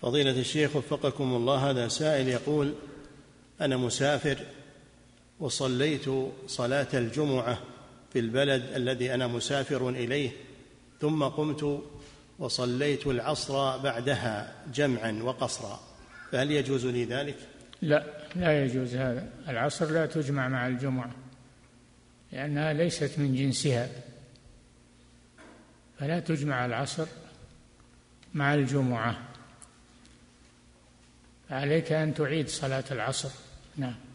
فضيلة الشيخ وفقكم الله، هذا سائل يقول: أنا مسافر وصليت صلاة الجمعة في البلد الذي أنا مسافر إليه، ثم قمت وصليت العصر بعدها جمعا وقصرا، فهل يجوز لي ذلك؟ لا يجوز هذا. العصر لا تجمع مع الجمعة لأنها ليست من جنسها، فلا تجمع العصر مع الجمعة، عليك أن تعيد صلاة العصر. نعم.